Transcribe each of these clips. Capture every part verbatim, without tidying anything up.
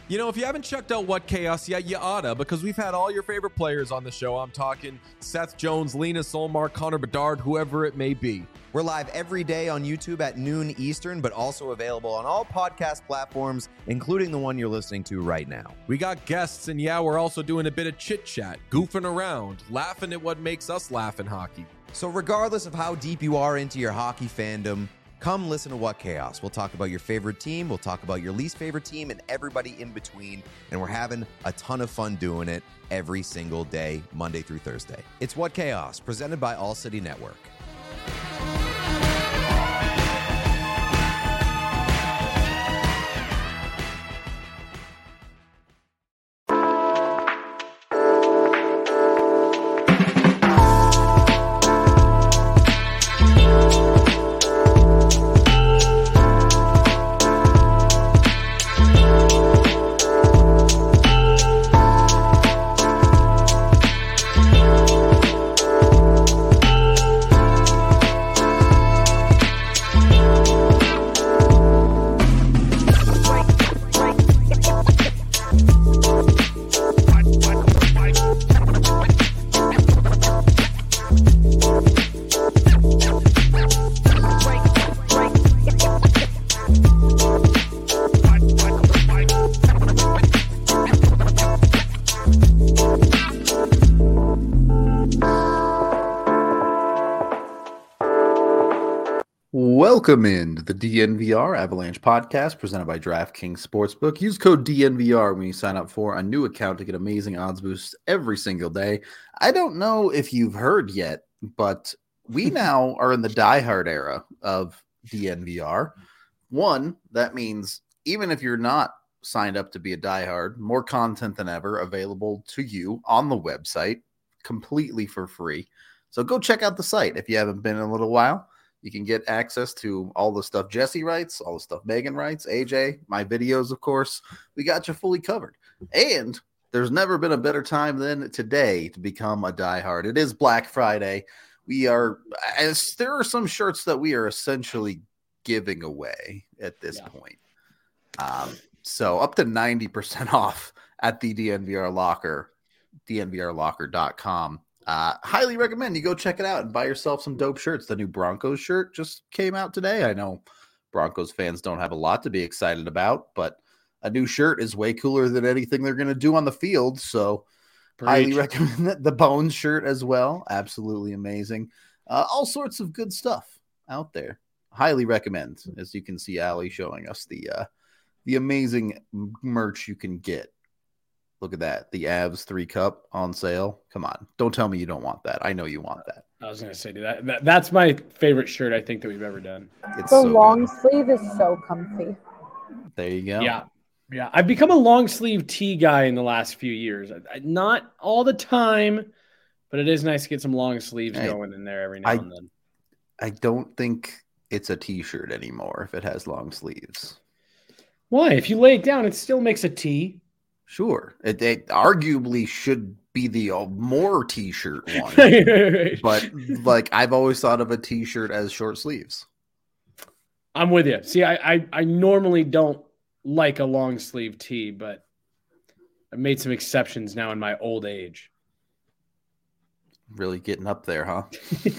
You know, if you haven't checked out What Chaos yet, you oughta, because we've had all your favorite players on the show. I'm talking Seth Jones, Lena Solmark, Connor Bedard, whoever it may be. We're live every day on YouTube at noon Eastern, but also available on all podcast platforms, including the one you're listening to right now. We got guests, and yeah, we're also doing a bit of chit-chat, goofing around, laughing at what makes us laugh in hockey. So regardless of how deep you are into your hockey fandom, come listen to What Chaos. We'll talk about your favorite team, we'll talk about your least favorite team, and everybody in between, and we're having a ton of fun doing it every single day, Monday through Thursday. It's What Chaos, presented by All City Network. Welcome into the D N V R Avalanche podcast presented by DraftKings Sportsbook. Use code D N V R when you sign up for a new account to get amazing odds boosts every single day. I don't know if you've heard yet, but we now are in the diehard era of D N V R. One, that means even if you're not signed up to be a diehard, more content than ever available to you on the website completely for free. So go check out the site if you haven't been in a little while. You can get access to all the stuff Jesse writes, all the stuff Megan writes, A J, my videos, of course. We got you fully covered. And there's never been a better time than today to become a diehard. It is Black Friday. We are, as there are some shirts that we are essentially giving away at this yeah. point. Um, so up to ninety percent off at the D N V R Locker, D N V R locker dot com. Uh, highly recommend you go check it out and buy yourself some dope shirts. The new Broncos shirt just came out today. I know Broncos fans don't have a lot to be excited about, but a new shirt is way cooler than anything they're going to do on the field. So Preach. Highly recommend the Bones shirt as well. Absolutely amazing. Uh, all sorts of good stuff out there. Highly recommend. As you can see, Allie showing us the uh, the amazing merch you can get. Look at that. The Avs three cup on sale. Come on. Don't tell me you don't want that. I know you want that. I was going to say, dude, that, that, that's my favorite shirt I think that we've ever done. It's the so long good. Sleeve is so comfy. There you go. Yeah. Yeah. I've become a long sleeve tee guy in the last few years. I, I, not all the time, but it is nice to get some long sleeves hey, going in there every now I, and then. I don't think it's a t-shirt anymore if it has long sleeves. Why? If you lay it down, it still makes a tee. Sure. It, it arguably should be the uh, more t-shirt one. But like I've always thought of a t-shirt as short sleeves. I'm with you. See, I, I, I normally don't like a long sleeve tee, but I've made some exceptions now in my old age. Really getting up there, huh?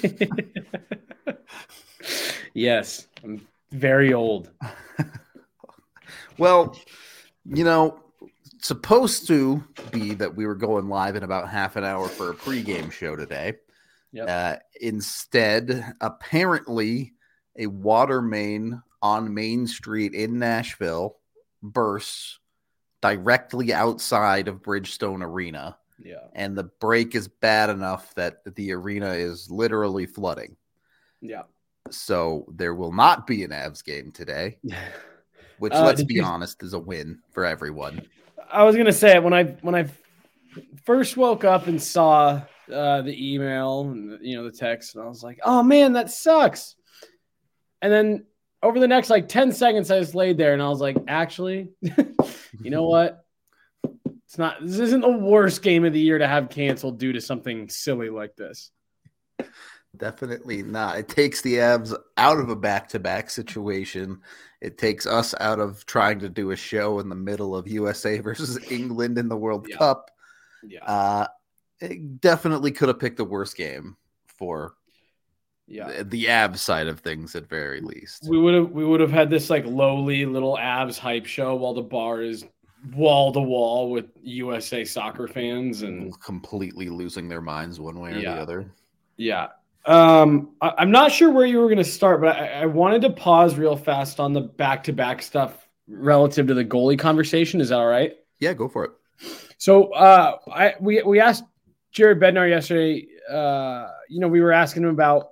Yes. I'm very old. Well, you know, supposed to be that we were going live in about half an hour for a pregame show today. Yep. Uh, instead, apparently, a water main on Main Street in Nashville bursts directly outside of Bridgestone Arena. Yeah. And the break is bad enough that the arena is literally flooding. Yeah. So there will not be an Avs game today, which, uh, let's be you... honest, is a win for everyone. I was gonna say when I when I first woke up and saw uh, the email and you know the text, and I was like, "Oh man, that sucks." And then over the next like ten seconds, I just laid there and I was like, "Actually, you know what? It's not. This isn't the worst game of the year to have canceled due to something silly like this." Definitely not. It takes the Avs out of a back-to-back situation. It takes us out of trying to do a show in the middle of U S A versus England in the World Yeah. Cup. Yeah. Uh, it definitely could have picked the worst game for Yeah. the, the Avs side of things at very least. We would have we would have had this like lowly little Avs hype show while the bar is wall to wall with U S A soccer fans and completely losing their minds one way or Yeah. the other. yeah. Um, I, I'm not sure where you were going to start, but I, I wanted to pause real fast on the back-to-back stuff relative to the goalie conversation. Is that all right? Yeah, go for it. So uh, I we we asked Jared Bednar yesterday. Uh, you know, we were asking him about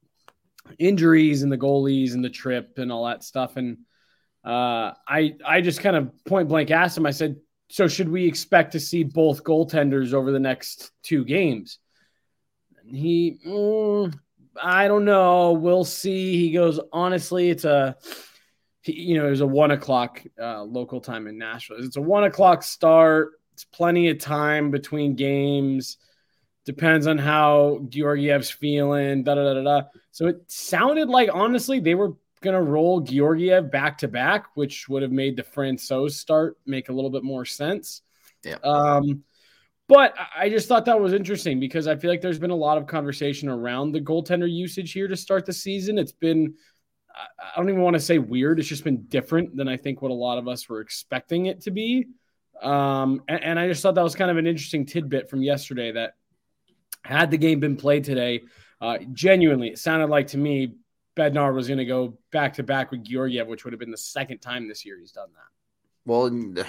injuries and the goalies and the trip and all that stuff, and uh, I I just kind of point blank asked him. I said, "So should we expect to see both goaltenders over the next two games?" And he, mm, I don't know. We'll see. He goes, honestly, it's a. He, you know, it was a one o'clock uh, local time in Nashville. It's a one o'clock start. It's plenty of time between games. Depends on how Georgiev's feeling. Da da da da. So it sounded like honestly they were gonna roll Georgiev back to back, which would have made the Francouz start make a little bit more sense. Yeah. Um, but I just thought that was interesting because I feel like there's been a lot of conversation around the goaltender usage here to start the season. It's been I don't even want to say weird. It's just been different than I think what a lot of us were expecting it to be. Um, and, and I just thought that was kind of an interesting tidbit from yesterday that had the game been played today, uh, genuinely, it sounded like to me Bednar was going to go back to back with Georgiev, which would have been the second time this year he's done that. Well,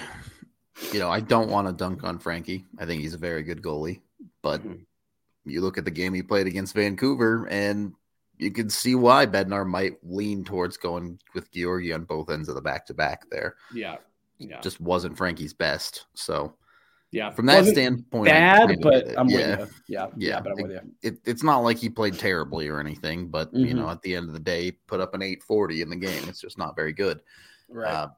you know, I don't want to dunk on Frankie. I think he's a very good goalie. But mm-hmm. you look at the game he played against Vancouver, and you can see why Bednar might lean towards going with Georgie on both ends of the back-to-back there. Yeah. Yeah. Just wasn't Frankie's best. So, yeah, from that standpoint, bad, but I'm yeah. with you. Yeah. Yeah. yeah but I'm it, with you. It, it's not like he played terribly or anything, but, mm-hmm. you know, at the end of the day, he put up an eight forty in the game. It's just not very good. Right. Uh,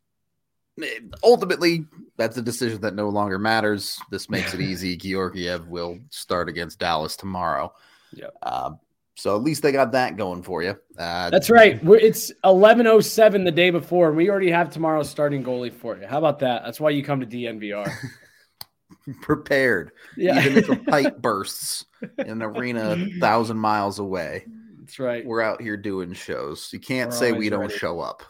ultimately, that's a decision that no longer matters. This makes it easy. Georgiev will start against Dallas tomorrow. Yeah. Uh, So at least they got that going for you. Uh, That's right. We're, it's eleven oh seven the day before, and we already have tomorrow's starting goalie for you. How about that? That's why you come to D N V R. Prepared. Yeah. Even if a pipe bursts in an arena a thousand miles away. That's right. We're out here doing shows. You can't We're say we don't ready. show up.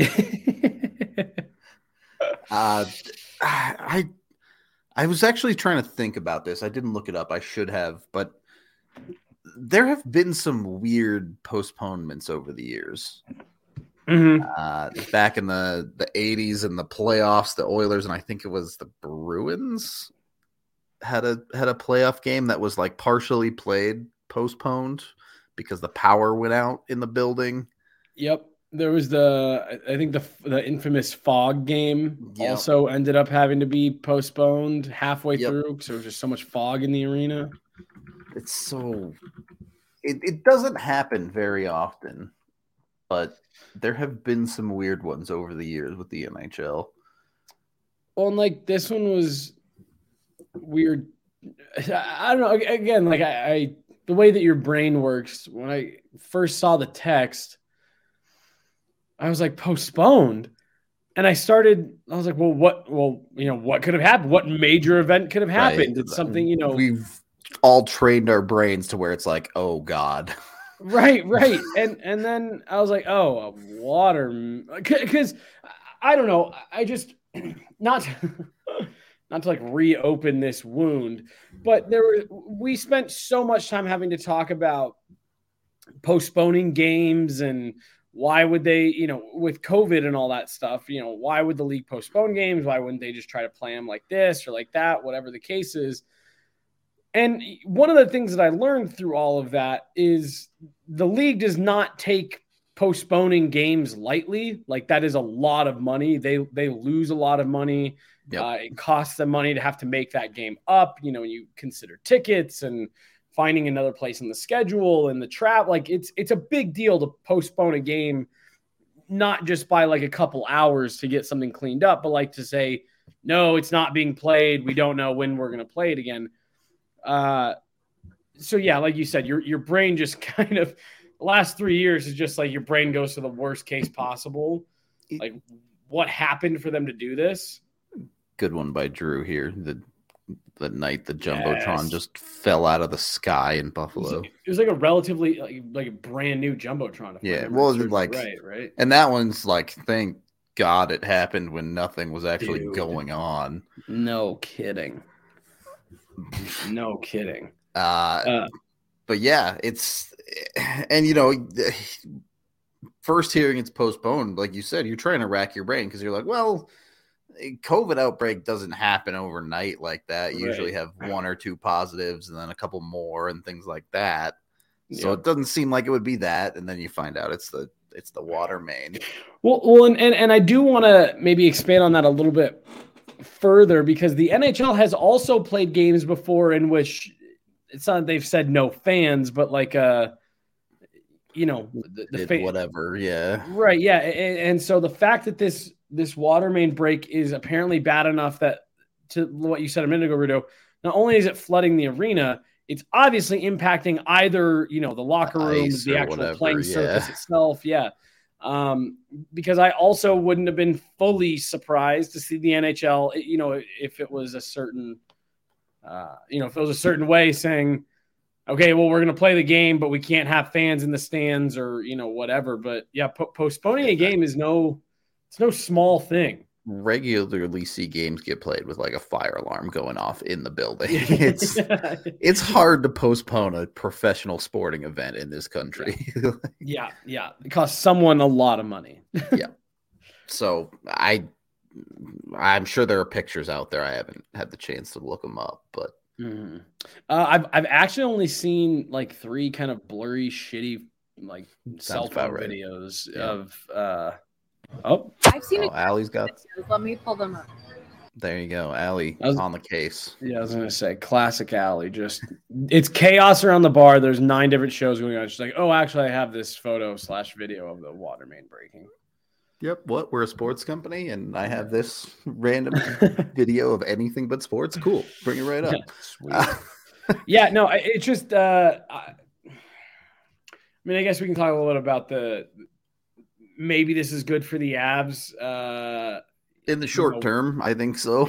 uh, I, I was actually trying to think about this. I didn't look it up. I should have, but there have been some weird postponements over the years. Mm-hmm. Uh, back in the, the eighties and the playoffs, the Oilers, and I think it was the Bruins had a had a playoff game that was like partially played, postponed because the power went out in the building. Yep. There was the, I think the the infamous fog game Yep. also ended up having to be postponed halfway Yep. through because there was just so much fog in the arena. It's so it, it doesn't happen very often, but there have been some weird ones over the years with the N H L. Well, and like this one was weird. I don't know. Again, like I, I the way that your brain works, when I first saw the text, I was like, postponed. And I started, I was like, well, what, well, you know, what could have happened? What major event could have happened? Right. Did something, you know, we've all trained our brains to where it's like, oh God. Right, right. And and then I was like, oh, a water, because I don't know. I just not not to like reopen this wound, but there were we spent so much time having to talk about postponing games and why would they, you know, with COVID and all that stuff, you know, why would the league postpone games? Why wouldn't they just try to play them like this or like that, whatever the case is? And one of the things that I learned through all of that is the league does not take postponing games lightly. Like that is a lot of money. They they lose a lot of money. Yep. Uh, it costs them money to have to make that game up. You know, when you consider tickets and finding another place in the schedule and the trap, like it's it's a big deal to postpone a game, not just by like a couple hours to get something cleaned up, but like to say, no, it's not being played. We don't know when we're going to play it again. Uh, so yeah, like you said, your your brain just kind of the last three years is just like your brain goes to the worst case possible. Like, what happened for them to do this? Good one by Drew here. The the night the Jumbotron Yes. just fell out of the sky in It was, Buffalo. like, it was like a relatively like, like a brand new Jumbotron. if I Yeah, remember well, seriously like- right, right. And that one's like, thank God it happened when nothing was actually Dude. going on. No kidding. No kidding. Uh, Uh, but yeah, it's and you know, first hearing it's postponed, like you said, you're trying to rack your brain because you're like, well, COVID outbreak doesn't happen overnight like that. You usually Right. have one or two positives and then a couple more and things like that. So Yeah. it doesn't seem like it would be that, and then you find out it's the it's the water main. Well, well, and, and, and I do want to maybe expand on that a little bit further because the N H L has also played games before in which it's not they've said no fans, but like uh, you know, the, the It- fa- whatever, yeah. right, yeah, and, and so the fact that this this water main break is apparently bad enough that to what you said a minute ago, Rudo, not only is it flooding the arena, it's obviously impacting either, you know, the locker The rooms, ice the or actual whatever, playing yeah. surface itself. Yeah. Um, because I also wouldn't have been fully surprised to see the N H L, you know, if it was a certain, uh, you know, if it was a certain way saying, okay, well, we're going to play the game, but we can't have fans in the stands or, you know, whatever. But yeah, po- postponing a game is no, it's no small thing. Regularly see games get played with like a fire alarm going off in the building. It's it's hard to postpone a professional sporting event in this country. yeah. Yeah. It costs someone a lot of money. So I I'm sure there are pictures out there. I haven't had the chance to look them up, but Mhm. Uh, I've I've actually only seen like three kind of blurry, shitty like cell about phone right. videos Yeah. of. Uh, oh, I've seen oh, Allie's got it. Let me pull them up. there you go. Allie I was- on the case. yeah, I was gonna say classic Alley. Just it's chaos around the bar. There's nine different shows going on. She's like, oh, actually, I have this photo slash video of the water main breaking. Yep. What? We're a sports company, and I have this random video of anything but sports. Cool. Bring it right up. Sweet. yeah, no, I- it's just. Uh, I, I mean, I guess we can talk a little bit about the. Maybe this is good for the Avs. Uh, In the short No. term, I think so.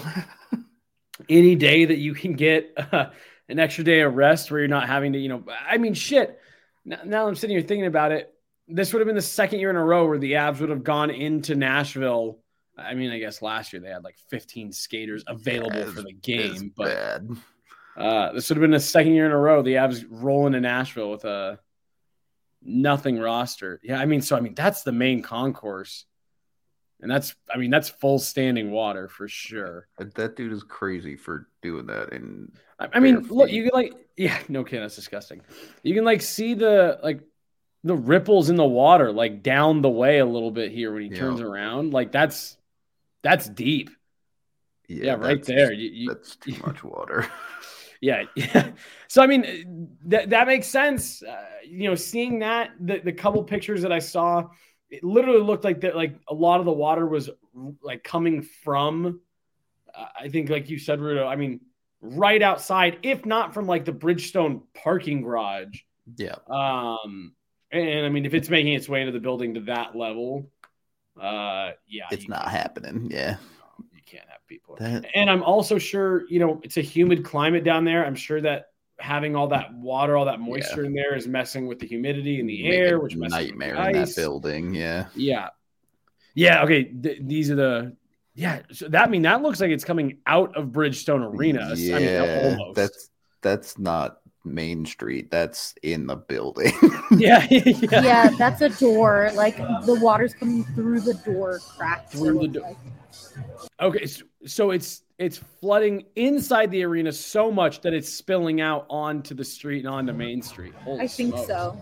any day that you can get uh, an extra day of rest where you're not having to, you know, I mean, shit. Now, now I'm sitting here thinking about it. This would have been the second year in a row where the Avs would have gone into Nashville. I mean, I guess last year they had like fifteen skaters available Yeah, for the It's game, but bad. uh, this would have been the second year in a row the Avs rolling to Nashville with a nothing roster. Yeah, I mean, so I mean that's the main concourse, and that's I mean that's full standing water for sure. That dude is crazy for doing that. And I, I mean, Bare look, feet. you can like, yeah, no kidding, that's disgusting. You can like see the like the ripples in the water like down the way a little bit here when he Yeah. turns around. Like that's that's deep. Yeah, right that's there. just- You, you, that's too much water. yeah, yeah. So I mean, that that makes sense. Uh, you know, seeing that the the couple pictures that I saw, it literally looked like that. Like a lot of the water was like coming from. Uh, I think, like you said, Rudo. I mean, right outside, if not from like the Bridgestone parking garage. Yeah. Um, and I mean, if it's making its way into the building to that level, uh, yeah, It's you not can't- happening. Yeah. You can't have people. That, And I'm also sure, you know, it's a humid climate down there. I'm sure that having all that water, all that moisture in there is messing with the humidity in the make air, a which messes nightmare with the in that ice. building. Yeah. Yeah. Yeah. Okay. Th- these are the, yeah. So that I mean, that looks like it's coming out of Bridgestone Arena. Yeah. I mean, almost. That's that's not Main Street. That's in the building. yeah. yeah. Yeah, that's a door. Like the water's coming through the door cracks. Through it the looks door. like. Okay. So, so it's, it's flooding inside the arena so much that it's spilling out onto the street and onto Main Street. Holy I think smokes. so.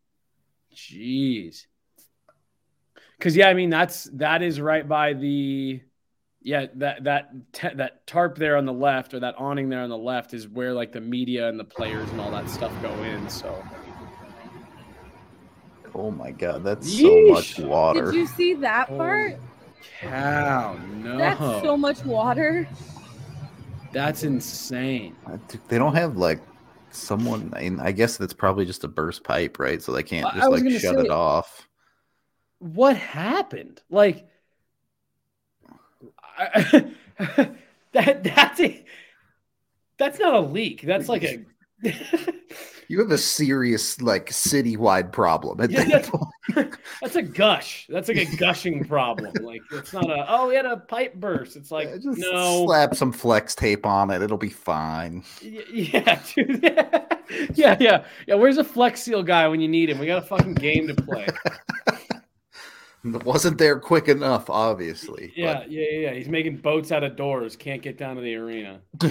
Jeez. Because yeah, I mean that's that is right by the yeah that that te- that tarp there on the left or that awning there on the left is where like the media and the players and all that stuff go in. So Oh my god, that's Yeesh. so much water. Did you see that Oh, part? cow, no, That's so much water. that's insane. They don't have like Someone, and I guess that's probably just a burst pipe, right? So they can't I just was like gonna shut say- it off. What happened? Like I, that that's a, that's not a leak. That's like a You have a serious like citywide problem at Yeah, that that's- point. that's a gush. That's like a gushing problem. Like it's not a oh we had a pipe burst. It's like Yeah, just no. slap some flex tape on it. It'll be fine. Y- Yeah, dude. yeah, yeah, yeah. Where's a Flex Seal guy when you need him? We got a fucking game to play. It wasn't there quick enough, obviously. Yeah, yeah, yeah, yeah. He's making boats out of doors. Can't get down to the arena. But...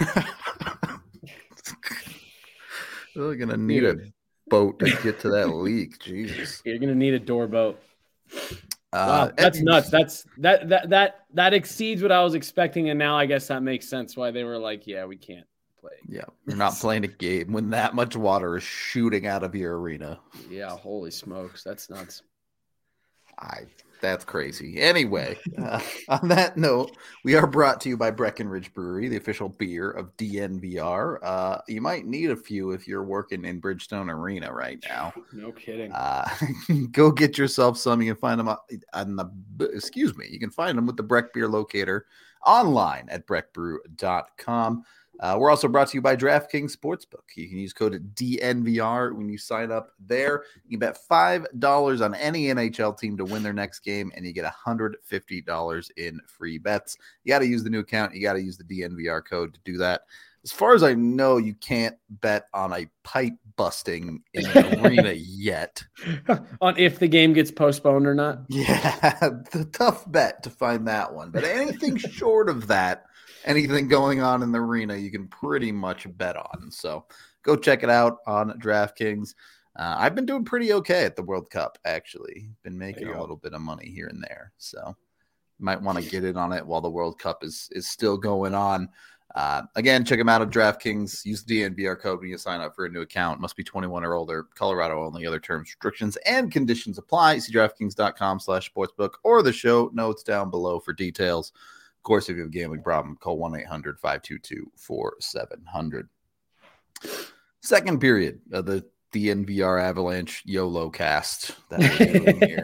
We're gonna need a boat to get to that leak. Jesus. You're gonna need a door boat. Uh, Wow, that's nuts. That's that that that that exceeds what I was expecting, and now I guess that makes sense why they were like, yeah, we can't play. Yeah, you're not playing a game when that much water is shooting out of your arena. Yeah, holy smokes, that's nuts. I that's crazy. Anyway, uh, on that note, we are brought to you by Breckenridge Brewery, the official beer of D N V R. Uh, you might need a few if you're working in Bridgestone Arena right now. No kidding. Uh, go get yourself some. You can find them on, on the excuse me. You can find them with the Breck Beer Locator online at breck brew dot com. Uh, we're also brought to you by DraftKings Sportsbook. You can use code D N V R when you sign up there. You can bet five dollars on any N H L team to win their next game, and you get one hundred fifty dollars in free bets. You got to use the new account. You got to use the D N V R code to do that. As far as I know, you can't bet on a pipe busting in an arena yet. On if the game gets postponed or not. Yeah, the tough bet to find that one. But anything short of that, anything going on in the arena, you can pretty much bet on. So go check it out on DraftKings. Uh, I've been doing pretty okay at the World Cup, actually. Been making a go. little bit of money here and there. So you might want to get in on it while the World Cup is, is still going on. Uh, again, check them out at DraftKings. Use the D N V R code when you sign up for a new account. Must be twenty-one or older. Colorado only. Other terms, restrictions, and conditions apply. See DraftKings.com slash sportsbook or the show notes down below for details. Of course, if you have a gambling problem, call one eight hundred five two two four seven zero zero. Second period of the D N V R Avalanche YOLO cast that we're doing here.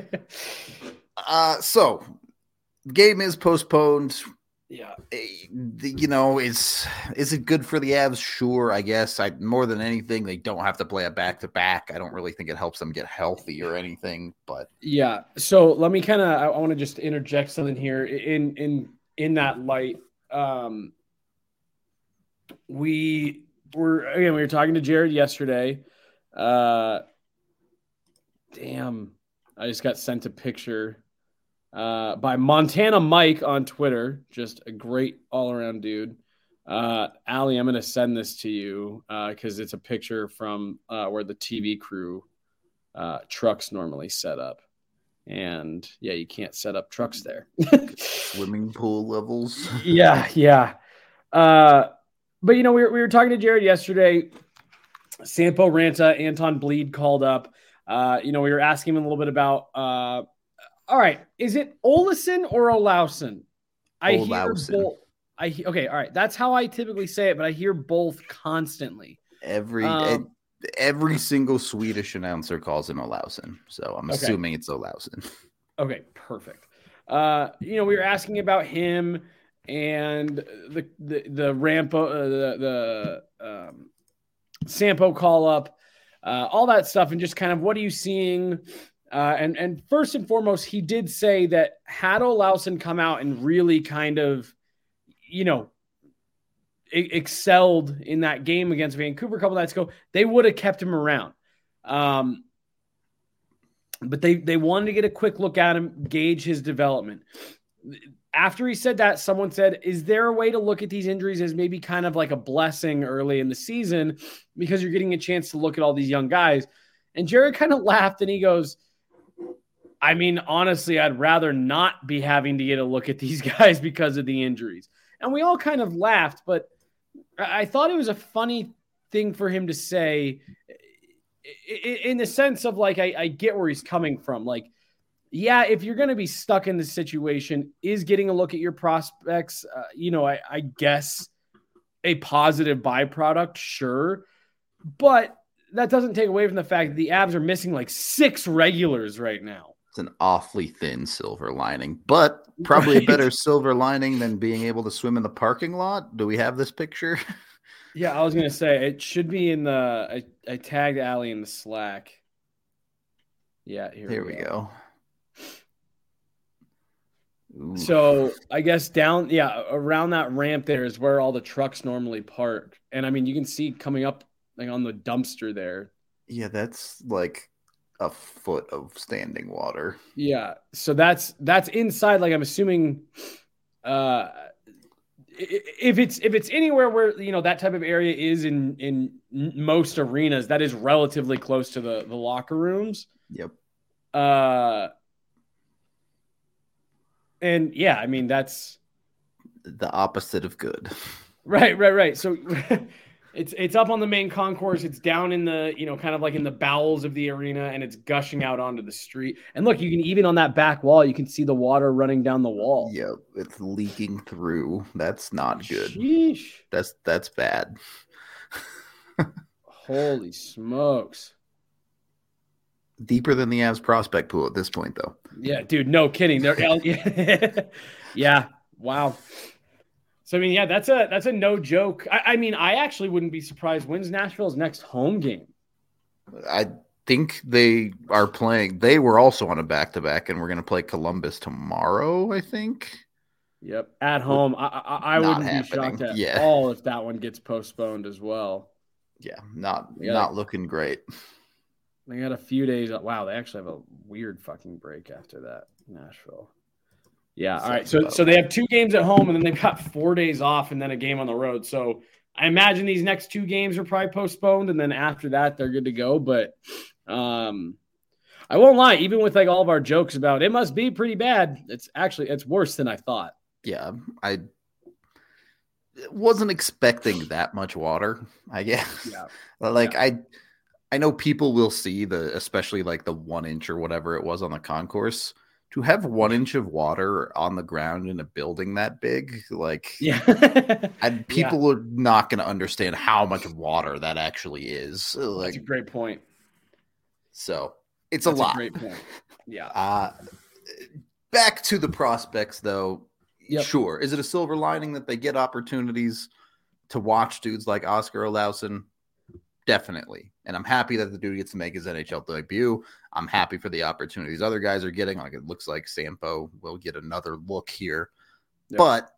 Uh, so, the game is postponed. Yeah. You know, is is it good for the Avs? Sure, I guess. I more than anything, they don't have to play a back to back. I don't really think it helps them get healthy or anything. But Yeah. So let me kind of I, I want to just interject something here in in in that light. Um we were again we were talking to Jared yesterday. Uh damn. I just got sent a picture uh by Montana Mike on Twitter. Just a great all-around dude. Uh Allie, I'm gonna send this to you uh because it's a picture from uh where the T V crew uh trucks normally set up. And yeah, you can't set up trucks there. swimming pool levels. yeah, yeah. Uh but you know, we were we were talking to Jared yesterday. Sampo Ranta, Anton Bleed called up. Uh, you know, we were asking him a little bit about uh all right, is it Olesen or Olausen? I Olausen. hear both. I he- okay, all right. That's how I typically say it, but I hear both constantly. Every Um, every single Swedish announcer calls him Olausen, so I'm Okay. assuming it's Olausen. Okay, perfect. Uh, you know, we were asking about him and the the the Rampo uh, the the um, Sampo call up, uh, all that stuff, and just kind of what are you seeing? Uh, and and first and foremost, he did say that had Olausen come out and really kind of, you know, e- excelled in that game against Vancouver a couple nights ago, they would have kept him around. Um, but they they wanted to get a quick look at him, gauge his development. After he said that, someone said, is there a way to look at these injuries as maybe kind of like a blessing early in the season because you're getting a chance to look at all these young guys? And Jared kind of laughed and he goes, I mean, honestly, I'd rather not be having to get a look at these guys because of the injuries. And we all kind of laughed, but I thought it was a funny thing for him to say in the sense of like, I, I get where he's coming from. Like, yeah, if you're going to be stuck in this situation, is getting a look at your prospects, uh, you know, I, I guess a positive byproduct, sure, but that doesn't take away from the fact that the Avs are missing like six regulars right now. It's an awfully thin silver lining, but probably right. a better silver lining than being able to swim in the parking lot. Do we have this picture? Yeah, I was going to say it should be in the I, I tagged Allie in the Slack. Yeah, here, here we, we go. go. So I guess down, yeah, around that ramp there is where all the trucks normally park. And I mean, you can see coming up like on the dumpster there. Yeah, that's like a foot of standing water. Yeah. So that's that's inside. Like I'm assuming uh if it's if it's anywhere where you know that type of area is in in most arenas, that is relatively close to the, the locker rooms. Yep. Uh and yeah, I mean that's the opposite of good. Right, right, right. So it's it's up on the main concourse. It's down in the, you know, kind of like in the bowels of the arena, and it's gushing out onto the street. And look, you can even on that back wall, you can see the water running down the wall. Yep, it's leaking through. That's not good. Sheesh. That's that's bad. Holy smokes. Deeper than the Avs prospect pool at this point, though. Yeah, dude, no kidding. They're yeah, wow. So I mean, yeah, that's a that's a no joke. I, I mean, I actually wouldn't be surprised. When's Nashville's next home game? I think they are playing. They were also on a back to back, and we're going to play Columbus tomorrow. I think. Yep, at home. I I, I wouldn't happening. be shocked at yeah. all if that one gets postponed as well. Yeah, not gotta, not looking great. They got a few days. Wow, they actually have a weird fucking break after that. Nashville. Yeah. All right. So so they have two games at home, and then they've got four days off, and then a game on the road. So I imagine these next two games are probably postponed, and then after that they're good to go. But um, I won't lie. Even with like all of our jokes about it must be pretty bad, it's actually it's worse than I thought. Yeah, I wasn't expecting that much water. I guess. Yeah. like yeah. I. I know people will see the, especially like the one inch or whatever it was on the concourse. To have one inch of water on the ground in a building that big, like, yeah, and people yeah. are not going to understand how much water that actually is. Like, that's a great point. So it's that's a lot. A great point. Yeah. Uh, back to the prospects, though. Yep. Sure. Is it a silver lining that they get opportunities to watch dudes like Oscar Olausson? Definitely. And I'm happy that the dude gets to make his N H L debut. I'm happy for the opportunities other guys are getting. Like it looks like Sampo will get another look here. Yep. But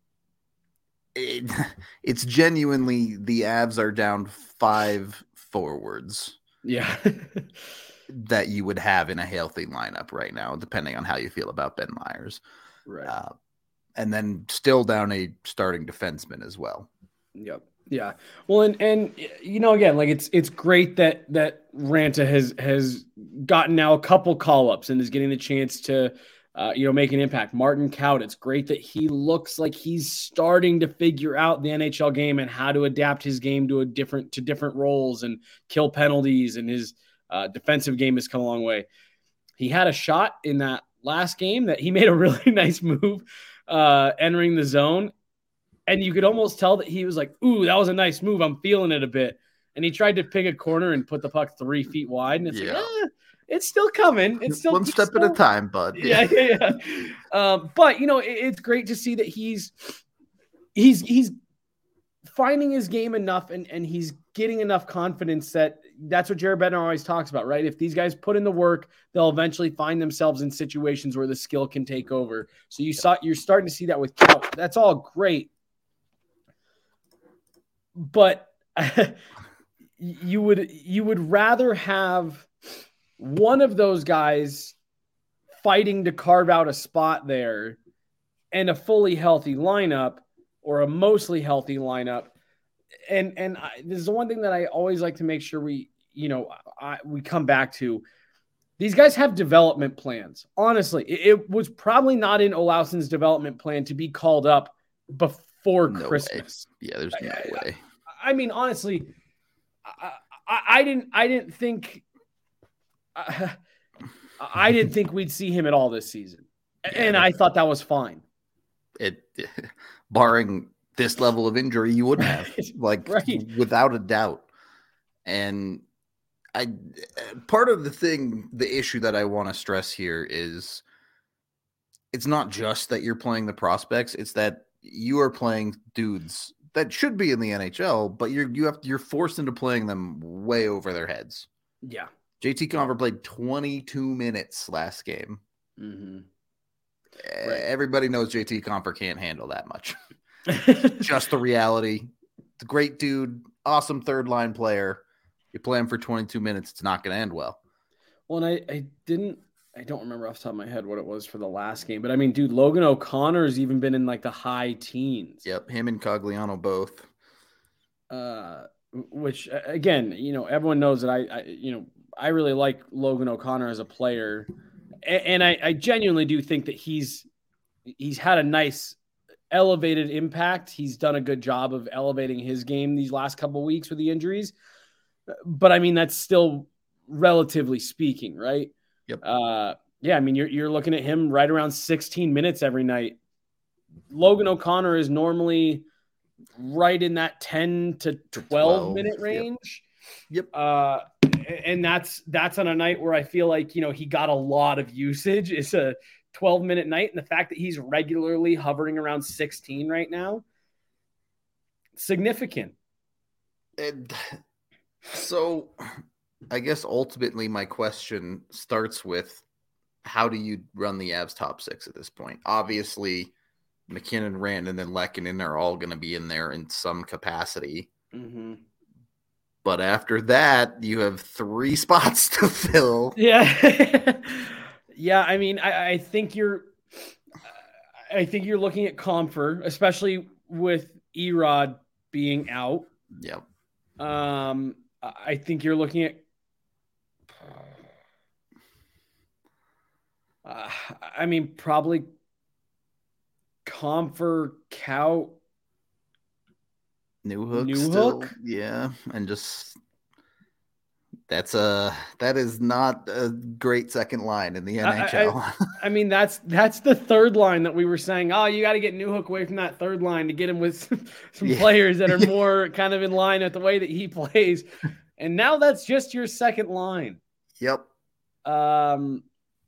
it, it's genuinely the Avs are down five forwards. Yeah. that you would have in a healthy lineup right now, depending on how you feel about Ben Myers. Right. Uh, and then still down a starting defenseman as well. Yep. Yeah. Well, and, and, you know, again, like it's, it's great that, that Ranta has, has gotten now a couple call ups and is getting the chance to, uh, you know, make an impact. Martin Kaut, it's great that he looks like he's starting to figure out the N H L game and how to adapt his game to a different, to different roles and kill penalties, and his uh, defensive game has come a long way. He had a shot in that last game that he made a really nice move uh, entering the zone. And you could almost tell that he was like, ooh, that was a nice move. I'm feeling it a bit. And he tried to pick a corner and put the puck three feet wide. And it's yeah. like, eh, it's still coming. It's still one step still... at a time, bud. Yeah, yeah, yeah. um, but, you know, it, it's great to see that he's he's he's finding his game enough, and, and he's getting enough confidence that that's what Jared Bednar always talks about, right? If these guys put in the work, they'll eventually find themselves in situations where the skill can take over. So you saw you're starting to see that with Cal. That's all great. But you would you would rather have one of those guys fighting to carve out a spot there and a fully healthy lineup, or a mostly healthy lineup. And and I, this is the one thing that I always like to make sure we, you know, I, we come back to. These guys have development plans. Honestly, it, it was probably not in Olausson's development plan to be called up before no Christmas. Way. Yeah, there's no I, way. I, I mean, honestly, I, I, I didn't. I didn't think. Uh, I didn't think we'd see him at all this season, yeah, and I thought that was fine. It, barring this level of injury, you wouldn't have, like, Right. without a doubt. And I, part of the thing, the issue that I want to stress here is it's not just that you're playing the prospects, it's that you are playing dudes that should be in the N H L, but you're you have you're forced into playing them way over their heads. Yeah. J T Compher played twenty-two minutes last game. Mm-hmm. Right. Everybody knows J T Compher can't handle that much. Just the reality. The great dude, awesome third line player. You play him for twenty-two minutes, it's not going to end well. Well, and I, I didn't, I don't remember off the top of my head what it was for the last game, but I mean, dude, Logan O'Connor has even been in like the high teens. Yep, him and Cogliano both. Uh, which again, you know, everyone knows that I, I you know, I really like Logan O'Connor as a player, and, and I, I genuinely do think that he's he's had a nice elevated impact. He's done a good job of elevating his game these last couple of weeks with the injuries. But I mean, that's still relatively speaking, right? Yep. Uh, yeah, I mean, you're you're looking at him right around sixteen minutes every night. Logan O'Connor is normally right in that ten to twelve, twelve minute range. Yep. yep. Uh, and that's that's on a night where I feel like, you know, he got a lot of usage. It's a twelve minute night, and the fact that he's regularly hovering around sixteen right now, significant. And so I guess ultimately my question starts with, how do you run the Avs top six at this point? Obviously, McKinnon, Rand, and then Lehkonen are all going to be in there in some capacity. Mm-hmm. But after that, you have three spots to fill. Yeah. Yeah, I mean, I, I think you're I think you're looking at Compher, especially with Erod being out. Yep. Um, I think you're looking at uh, I mean, probably Compher, Kaut, Newhook, Newhook? still, yeah, and just that's a that is not a great second line in the N H L. I, I, I mean, that's that's the third line that we were saying. Oh, you got to get Newhook away from that third line to get him with some, some Yeah. players that are more kind of in line with the way that he plays. And now that's just your second line. Yep. Um,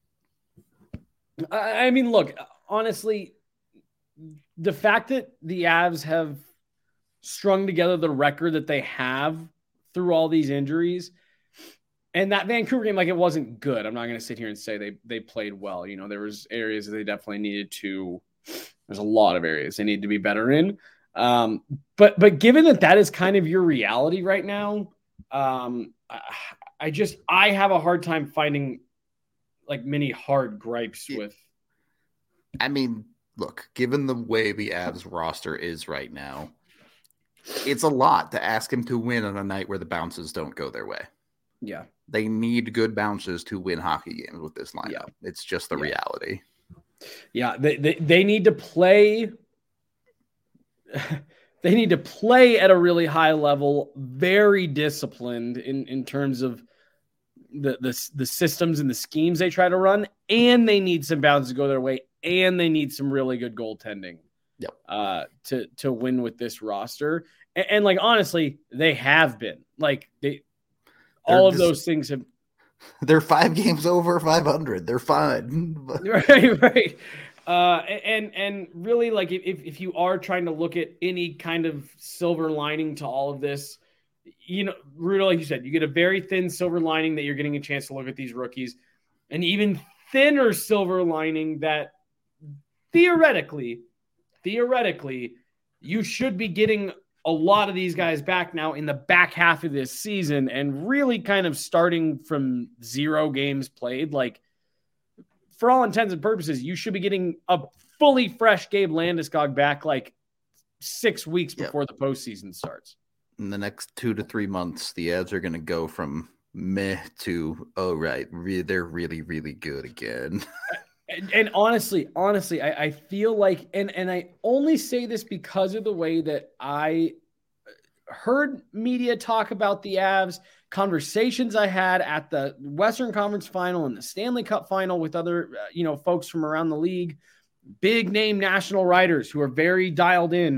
I, I mean, look, honestly, the fact that the Avs have strung together the record that they have through all these injuries, and that Vancouver game, like, it wasn't good. I'm not going to sit here and say they they played well. You know, there was areas that they definitely needed to. There's a lot of areas they need to be better in. Um, but but given that that is kind of your reality right now, um, I, I just I have a hard time finding like many hard gripes with. I mean, look, given the way the Avs roster is right now, it's a lot to ask him to win on a night where the bounces don't go their way. Yeah. They need good bounces to win hockey games with this lineup. Yeah. It's just the Yeah. reality. Yeah, they, they they need to play they need to play at a really high level, very disciplined in, in terms of the, the the systems and the schemes they try to run, and they need some bounces to go their way, and they need some really good goaltending. Yep. Uh, to to win with this roster. And, and like honestly, they have been. Like they They're all of just- those things have They're five games over five hundred. They're fine. right, right. Uh, and and really, like, if if you are trying to look at any kind of silver lining to all of this, you know, Rudo, like you said, you get a very thin silver lining that you're getting a chance to look at these rookies, an even thinner silver lining that theoretically, theoretically, you should be getting a lot of these guys back now in the back half of this season and really kind of starting from zero games played. Like, for all intents and purposes, you should be getting a fully fresh Gabe Landeskog back like six weeks Yep. before the postseason starts. In the next two to three months, the Avs are going to go from meh to, oh, right, re- they're really, really good again. And, and honestly, honestly, I, I feel like, and, and I only say this because of the way that I heard media talk about the Avs, conversations I had at the Western Conference Final and the Stanley Cup Final with other, uh, you know, folks from around the league, big name national writers who are very dialed in.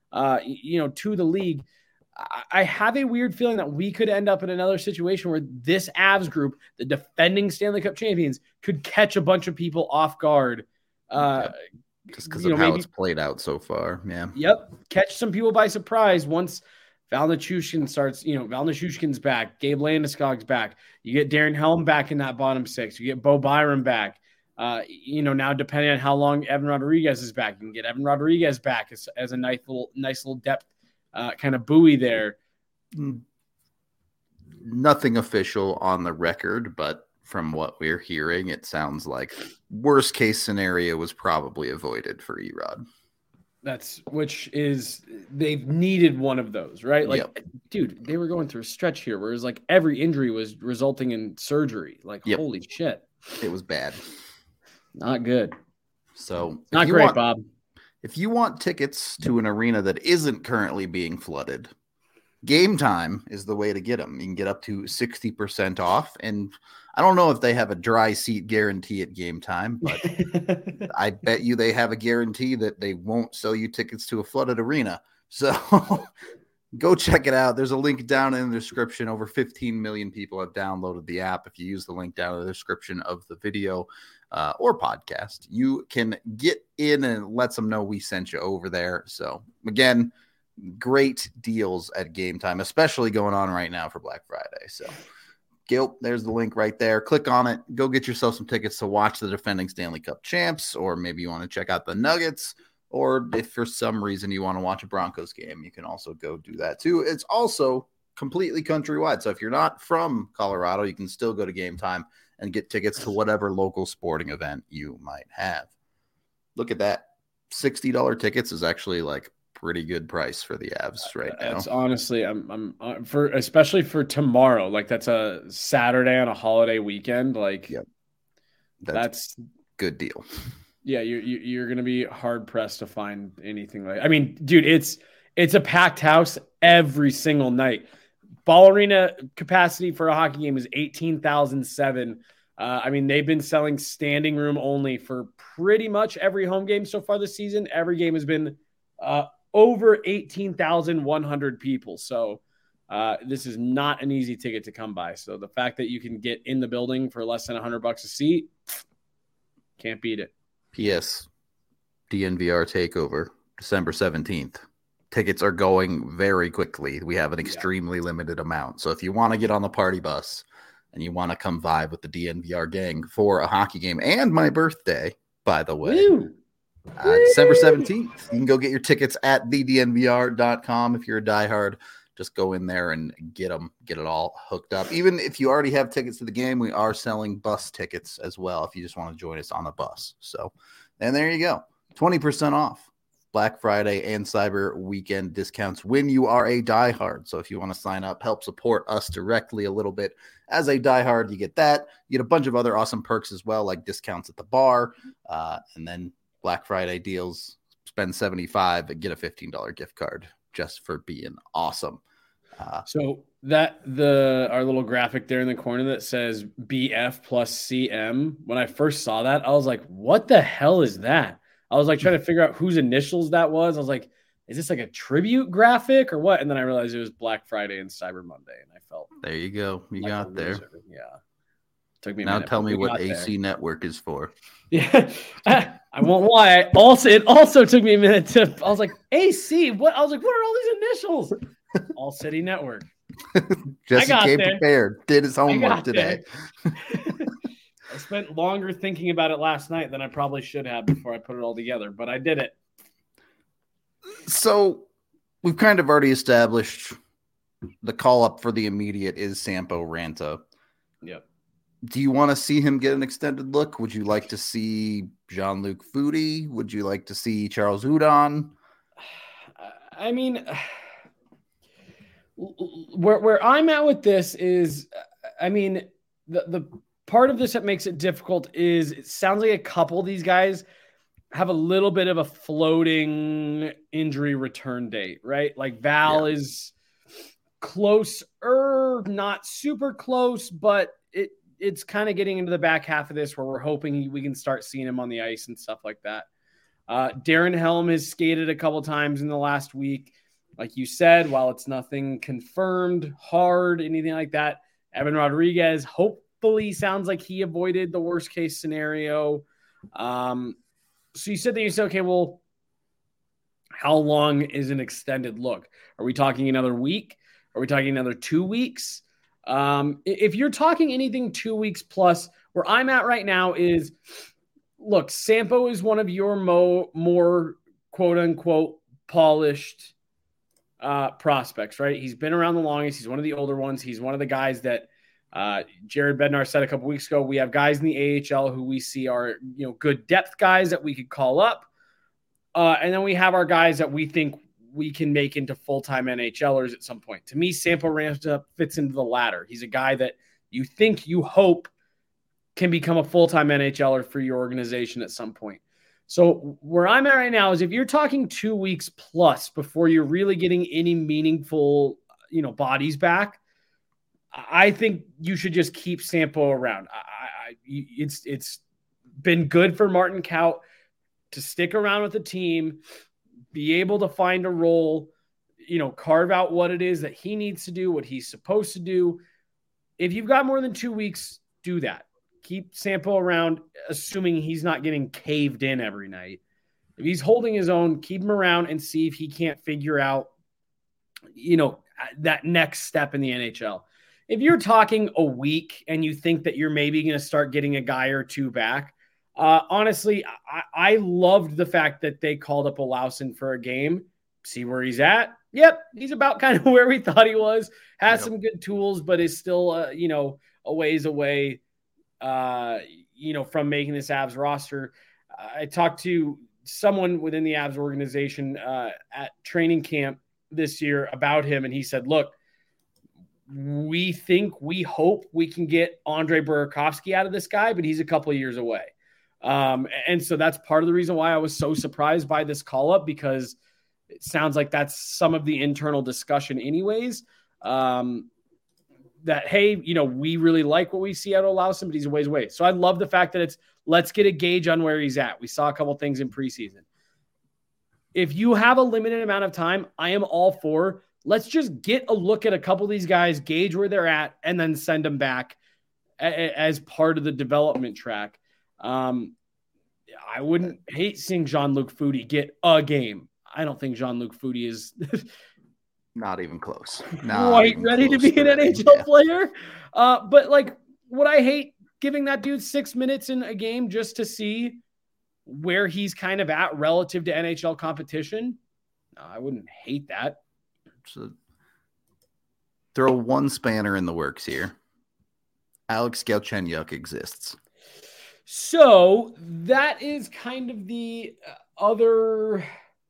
uh, you know, to the league. I have a weird feeling that we could end up in another situation where this Avs group, the defending Stanley Cup champions, could catch a bunch of people off guard. Uh, yep. Just because of know, how maybe, it's played out so far. Yeah. Yep. Catch some people by surprise once Val Nichushkin starts, you know, Val Nichushkin's back, Gabe Landeskog's back. You get Darren Helm back in that bottom six. You get Bo Byram back. Uh, you know, now depending on how long Evan Rodriguez is back, you can get Evan Rodriguez back as, as a nice little, nice little depth Uh, kind of buoy there. Nothing official on the record, but from what we're hearing, it sounds like worst case scenario was probably avoided for Erod. That's which is they've needed one of those, right? Like, yep. dude, they were going through a stretch here where it was like every injury was resulting in surgery. Like, yep. Holy shit, it was bad, not good. So not great, want- Bob. If you want tickets to an arena that isn't currently being flooded, Game Time is the way to get them. You can get up to sixty percent off. And I don't know if they have a dry seat guarantee at Game Time, but I bet you they have a guarantee that they won't sell you tickets to a flooded arena. So go check it out. There's a link down in the description. Over fifteen million people have downloaded the app. If you use the link down in the description of the video, Uh, or podcast, you can get in and let them know we sent you over there. So again, great deals at Game Time, especially going on right now for Black Friday. So Gil, there's the link right there. Click on it. Go get yourself some tickets to watch the defending Stanley Cup champs, or maybe you want to check out the Nuggets, or if for some reason you want to watch a Broncos game, you can also go do that too. It's also completely countrywide. So if you're not from Colorado, you can still go to Game Time and get tickets to whatever local sporting event you might have. Look at that. sixty dollars tickets is actually like pretty good price for the Avs right now. That's honestly, I'm, I'm uh, for, especially for tomorrow, like that's a Saturday on a holiday weekend. Like, yep. that's, that's good deal. Yeah. You're, you're going to be hard pressed to find anything like, I mean, dude, it's, it's a packed house every single night. Ball arena capacity for a hockey game is eighteen thousand seven. Uh, I mean, they've been selling standing room only for pretty much every home game so far this season. Every game has been uh, over eighteen thousand one hundred people. So uh, this is not an easy ticket to come by. So the fact that you can get in the building for less than one hundred bucks a seat, can't beat it. P S D N V R takeover, December seventeenth. Tickets are going very quickly. We have an extremely yeah. limited amount. So if you want to get on the party bus and you want to come vibe with the D N V R gang for a hockey game and my birthday, by the way, uh, December seventeenth, you can go get your tickets at the D N V R dot com. If you're a diehard, just go in there and get them, get it all hooked up. Even if you already have tickets to the game, we are selling bus tickets as well if you just want to join us on the bus. So, and there you go. twenty percent off. Black Friday and Cyber Weekend discounts when you are a diehard. So if you want to sign up, help support us directly a little bit as a diehard, you get that. You get a bunch of other awesome perks as well, like discounts at the bar, uh, and then Black Friday deals. Spend seventy-five dollars and get a fifteen dollars gift card just for being awesome. Uh, so that the our little graphic there in the corner that says B F plus C M. When I first saw that, I was like, "What the hell is that?" I was like trying to figure out whose initials that was. I was like, is this like a tribute graphic or what? And then I realized it was Black Friday and Cyber Monday. And I felt there you go. You like got there. Yeah. Took me a now minute, tell me what A C there. Network is for. Yeah. I, I won't lie. Also, it also took me a minute to, I was like, A C, what? I was like, what are all these initials? All City Network. Jesse came there. prepared, did his homework today. I spent longer thinking about it last night than I probably should have before I put it all together, but I did it. So we've kind of already established the call up for the immediate is Sampo Ranta. Yep. Do you want to see him get an extended look? Would you like to see Jean-Luc Foudy? Would you like to see Charles Hudon? I mean, where where I'm at with this is, I mean, the the part of this that makes it difficult is it sounds like a couple of these guys have a little bit of a floating injury return date, right? Like Val yeah. is closer, not super close, but it it's kind of getting into the back half of this where we're hoping we can start seeing him on the ice and stuff like that. Uh, Darren Helm has skated a couple times in the last week. Like you said, while it's nothing confirmed, hard, anything like that, Evan Rodriguez hopefully sounds like he avoided the worst case scenario. Um, so you said that you said, okay, well, how long is an extended look? Are we talking another week? Are we talking another two weeks? Um, if you're talking anything two weeks plus, where I'm at right now is, look, Sampo is one of your mo- more quote unquote polished uh, prospects, right? He's been around the longest. He's one of the older ones. He's one of the guys that uh, Jared Bednar said a couple weeks ago. We have guys in the A H L who we see are, you know, good depth guys that we could call up. Uh, and then we have our guys that we think we can make into full-time NHLers at some point. To me, Sampo Ranta fits into the latter. He's a guy that you think, you hope can become a full-time NHLer for your organization at some point. So where I'm at right now is if you're talking two weeks plus before you're really getting any meaningful, you know, bodies back, I think you should just keep Sampo around. I, I, it's it's been good for Martin Kaut to stick around with the team, be able to find a role, you know, carve out what it is that he needs to do, what he's supposed to do. If you've got more than two weeks, do that. Keep Sampo around, assuming he's not getting caved in every night. If he's holding his own, keep him around and see if he can't figure out, you know, that next step in the N H L. If you're talking a week and you think that you're maybe going to start getting a guy or two back, Uh, honestly, I, I loved the fact that they called up Olausson for a game. See where he's at. Yep, he's about kind of where we thought he was. Has yep. some good tools, but is still, uh, you know, a ways away, uh, you know, from making this Avs roster. I talked to someone within the Avs organization uh, at training camp this year about him, and he said, look, we think, we hope we can get Andre Burakovsky out of this guy, but he's a couple of years away. Um, and so that's part of the reason why I was so surprised by this call up, because it sounds like that's some of the internal discussion anyways. Um, that, hey, you know, we really like what we see out of Olausson, but he's a ways away. So I love the fact that it's, let's get a gauge on where he's at. We saw a couple things in preseason. If you have a limited amount of time, I am all for, let's just get a look at a couple of these guys, gauge where they're at, and then send them back a- a- as part of the development track. Um, I wouldn't hate seeing Jean-Luc Foudy get a game. I don't think Jean-Luc Foudy is not even close. Not quite even ready to close be an N H L yeah. player. Uh, but like, would I hate giving that dude six minutes in a game just to see where he's kind of at relative to N H L competition? No, I wouldn't hate that. So throw one spanner in the works here. Alex Galchenyuk exists. So that is kind of the other,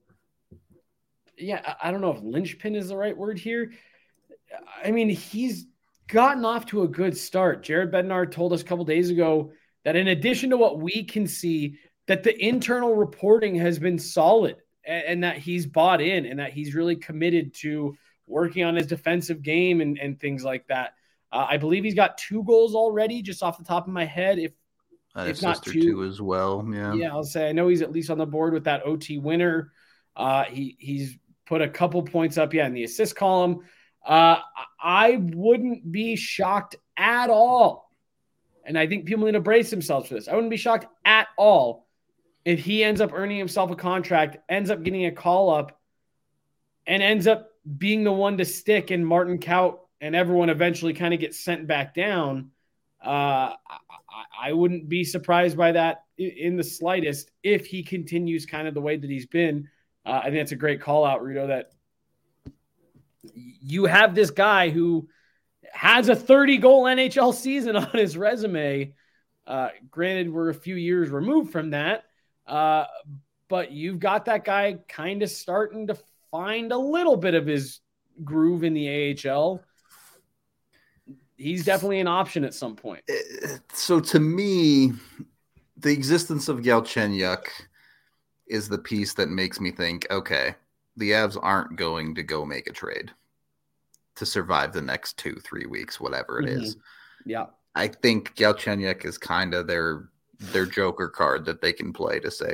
yeah, I don't know if linchpin is the right word here. I mean, he's gotten off to a good start. Jared Bednar told us a couple days ago that in addition to what we can see, that the internal reporting has been solid and, and that he's bought in and that he's really committed to working on his defensive game and, and things like that. Uh, I believe he's got two goals already, just off the top of my head. If Uh, if not sister two, two as well. Yeah. Yeah. I'll say, I know he's at least on the board with that O T winner. Uh, he he's put a couple points up. Yeah. In the assist column. Uh, I wouldn't be shocked at all. And I think people need to brace themselves for this. I wouldn't be shocked at all if he ends up earning himself a contract, ends up getting a call up, and ends up being the one to stick, and Martin Kaut and everyone eventually kind of gets sent back down. Uh, I, I wouldn't be surprised by that in the slightest if he continues kind of the way that he's been. Uh, I think that's a great call out, Rito, that you have this guy who has a thirty goal N H L season on his resume. Uh, granted, we're a few years removed from that, uh, but you've got that guy kind of starting to find a little bit of his groove in the A H L. He's definitely an option at some point. So to me, the existence of Galchenyuk is the piece that makes me think, okay, the Avs aren't going to go make a trade to survive the next two, three weeks, whatever it mm-hmm. is. Yeah. I think Galchenyuk is kind of their their joker card that they can play to say,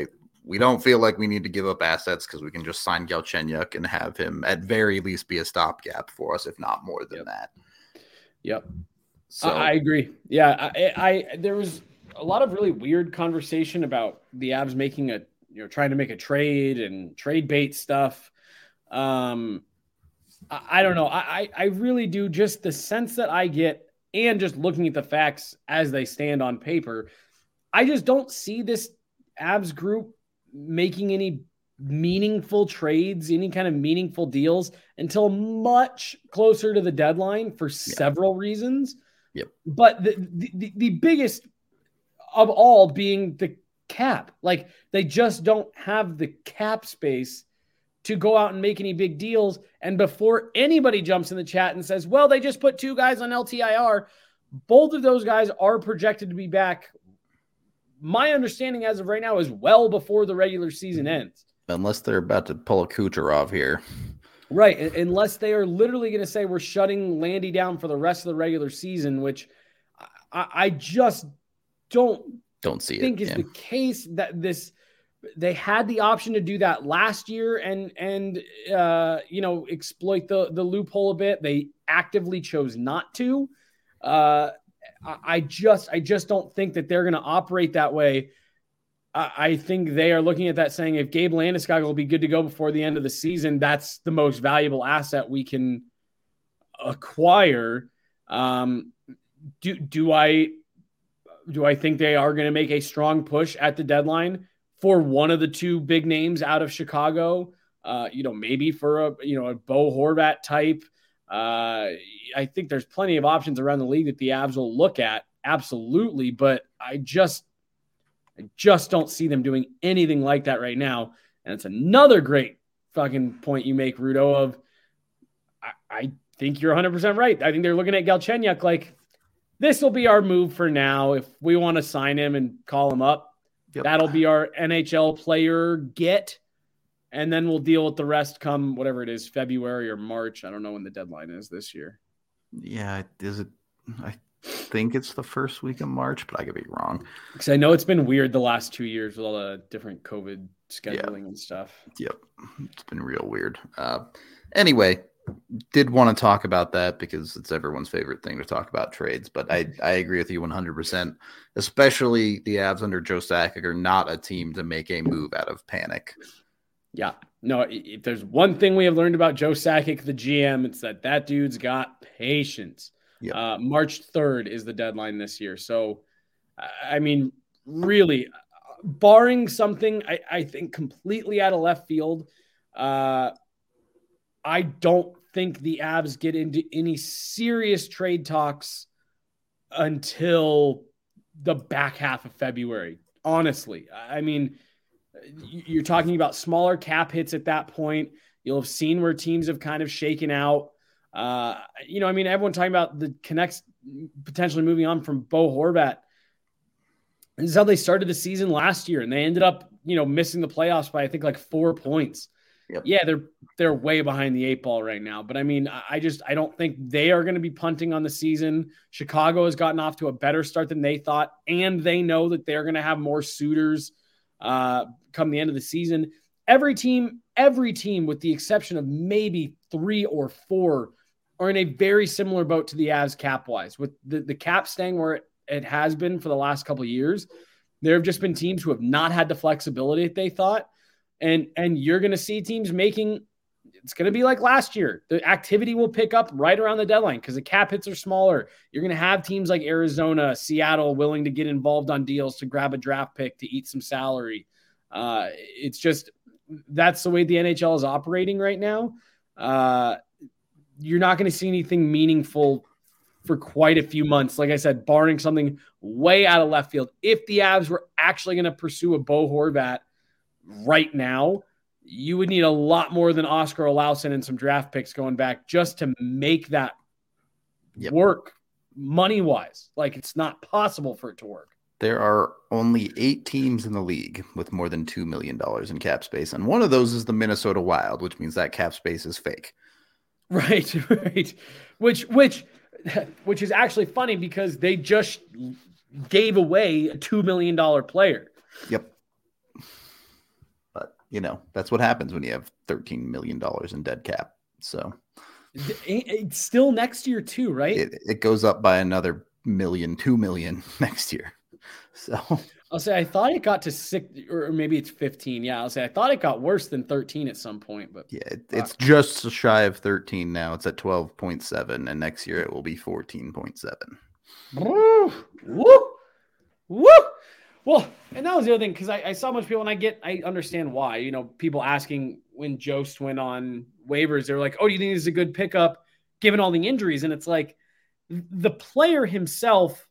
we don't feel like we need to give up assets because we can just sign Galchenyuk and have him at very least be a stopgap for us, if not more than yep. that. Yep. So I, I agree. Yeah. I, I, there was a lot of really weird conversation about the Avs making a, you know, trying to make a trade and trade bait stuff. Um, I, I don't know. I, I really do, just the sense that I get, and just looking at the facts as they stand on paper, I just don't see this Avs group making any meaningful trades, any kind of meaningful deals until much closer to the deadline for several yeah. reasons. Yep. But the, the, the biggest of all being the cap. Like, they just don't have the cap space to go out and make any big deals. And before anybody jumps in the chat and says, well, they just put two guys on L T I R, both of those guys are projected to be back. My understanding as of right now is well before the regular season ends. Unless they're about to pull a Kucherov here. Right. Unless they are literally going to say we're shutting Landy down for the rest of the regular season, which I, I just don't, don't see think it, is yeah. the case. That this, they had the option to do that last year and, and uh, you know, exploit the, the loophole a bit. They actively chose not to. Uh, I just, I just don't think that they're going to operate that way. I, I think they are looking at that saying, if Gabe Landeskog will be good to go before the end of the season, that's the most valuable asset we can acquire. Um, do, do I, do I think they are going to make a strong push at the deadline for one of the two big names out of Chicago? Uh, you know, maybe for a, you know, a Bo Horvat type. Uh, I think there's plenty of options around the league that the Avs will look at. Absolutely. But I just, I just don't see them doing anything like that right now. And it's another great fucking point you make, Rudo, of I, I think you're one hundred percent right. I think they're looking at Galchenyuk like, this will be our move for now. If we want to sign him and call him up, yep. that'll be our N H L player get. And then we'll deal with the rest come whatever it is, February or March. I don't know when the deadline is this year. Yeah, is it? I think it's the first week of March, but I could be wrong. Because I know it's been weird the last two years with all the different COVID scheduling yeah. and stuff. Yep, it's been real weird. Uh, anyway, did want to talk about that because it's everyone's favorite thing to talk about trades. But I, I agree with you one hundred percent. Especially the Avs under Joe Sakic are not a team to make a move out of panic. Yeah, no, if there's one thing we have learned about Joe Sakic, the G M, it's that that dude's got patience. Yep. Uh, March third is the deadline this year. So, I mean, really, barring something, I, I think completely out of left field, uh, I don't think the Avs get into any serious trade talks until the back half of February. Honestly, I mean, you're talking about smaller cap hits at that point. You'll have seen where teams have kind of shaken out. Uh, you know, I mean, everyone talking about the Canucks potentially moving on from Bo Horvat. This is how they started the season last year, and they ended up, you know, missing the playoffs by I think like four points. Yep. Yeah, they're they're way behind the eight ball right now. But I mean, I just I don't think they are going to be punting on the season. Chicago has gotten off to a better start than they thought, and they know that they're going to have more suitors uh, come the end of the season. Every team, every team, with the exception of maybe three or four, are in a very similar boat to the Avs cap-wise. With the, the cap staying where it, it has been for the last couple of years, there have just been teams who have not had the flexibility that they thought. And, and you're going to see teams making – it's going to be like last year. The activity will pick up right around the deadline because the cap hits are smaller. You're going to have teams like Arizona, Seattle willing to get involved on deals to grab a draft pick to eat some salary. Uh, it's just – that's the way the N H L is operating right now. Uh, you're not going to see anything meaningful for quite a few months. Like I said, barring something way out of left field. If the Avs were actually going to pursue a Bo Horvat right now, you would need a lot more than Oscar Olausson and some draft picks going back just to make that yep. work money-wise. Like, it's not possible for it to work. There are only eight teams in the league with more than two million dollars in cap space, and one of those is the Minnesota Wild, which means that cap space is fake. Right, right. Which, which, which is actually funny because they just gave away a two million dollars player. Yep. you know, that's what happens when you have thirteen million dollars in dead cap. So it's still next year too, right? It, it goes up by another million, two million next year. So I'll say I thought it got to six, or maybe it's fifteen. Yeah, I'll say I thought it got worse than thirteen at some point, but yeah, it, it's just shy of thirteen now. It's at twelve point seven, and next year it will be fourteen point seven. Woo! Woo! Woo! Well, and that was the other thing, because I, I saw much people, and I get, I understand why. You know, people asking when Jost went on waivers, they're like, "Oh, do you think this is a good pickup given all the injuries?" And it's like the player himself,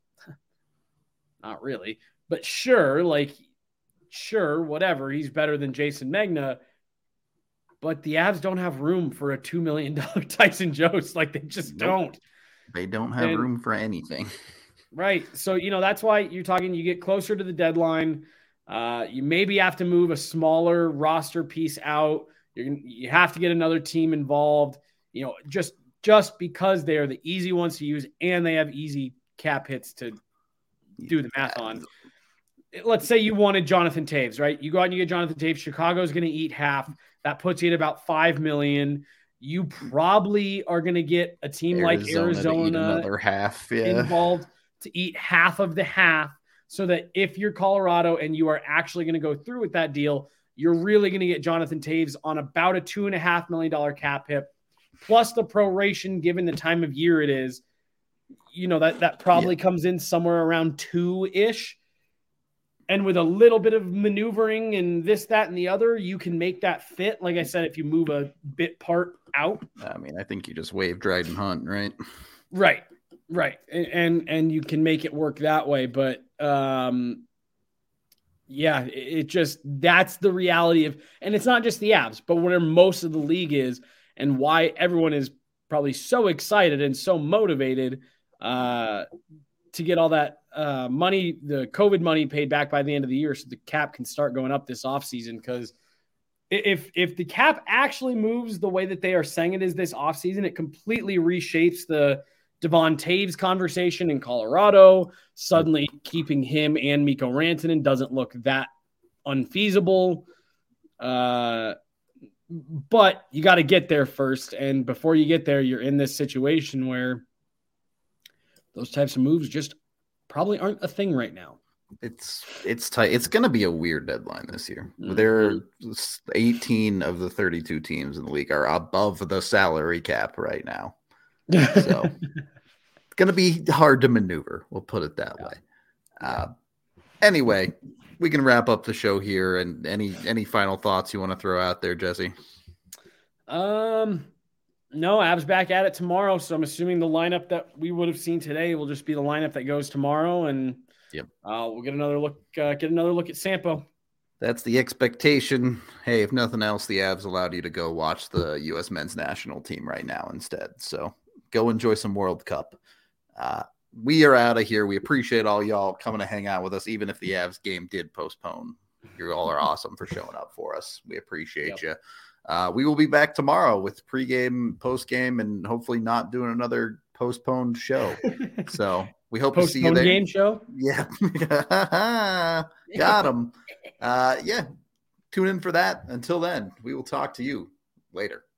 not really. But sure, like, sure, whatever. He's better than Jason Megna. But the Avs don't have room for a two million dollars Tyson Jost. Like, they just nope. don't. They don't have and, room for anything. Right. So, you know, that's why you're talking, you get closer to the deadline. Uh, you maybe have to move a smaller roster piece out. You're gonna, you have to get another team involved, you know, just, just because they are the easy ones to use and they have easy cap hits to do the math on. Let's say you wanted Jonathan Toews, right? You go out and you get Jonathan Toews. Chicago's going to eat half. That puts you at about five million. You probably are going to get a team Arizona like Arizona another half, yeah. involved to eat half of the half, so that if you're Colorado and you are actually going to go through with that deal, you're really going to get Jonathan Toews on about a two and a half million dollar cap hit, plus the proration given the time of year it is. You know, that that probably yeah. comes in somewhere around two ish. And with a little bit of maneuvering and this, that, and the other, you can make that fit. Like I said, if you move a bit part out. I mean, I think you just wave Dryden Hunt, right? Right, right. And, and and you can make it work that way. But, um, yeah, it, it just, that's the reality of, and it's not just the Avs, but where most of the league is and why everyone is probably so excited and so motivated uh, to get all that uh, money, the COVID money paid back by the end of the year so the cap can start going up this offseason. Because if if the cap actually moves the way that they are saying it is this offseason, it completely reshapes the Devon Toews conversation in Colorado. Suddenly keeping him and Mikko Rantanen doesn't look that unfeasible. Uh, but you got to get there first. And before you get there, you're in this situation where those types of moves just probably aren't a thing right now. It's it's tight. It's going to be a weird deadline this year. Mm-hmm. There are eighteen of the thirty-two teams in the league are above the salary cap right now. So it's going to be hard to maneuver. We'll put it that yeah. way. Uh, anyway, we can wrap up the show here. And any any final thoughts you want to throw out there, Jesse? Um. No, Avs back at it tomorrow, so I'm assuming the lineup that we would have seen today will just be the lineup that goes tomorrow, and yep. uh, we'll get another look. Uh, get another look at Sampo. That's the expectation. Hey, if nothing else, the Avs allowed you to go watch the U S men's national team right now instead. So go enjoy some World Cup. Uh, we are out of here. We appreciate all y'all coming to hang out with us, even if the Avs game did postpone. You all are awesome for showing up for us. We appreciate yep. you. Uh, we will be back tomorrow with pregame, postgame, and hopefully not doing another postponed show. So we hope to see you there. Game show? Yeah. Got him. Uh, yeah. Tune in for that. Until then, we will talk to you later.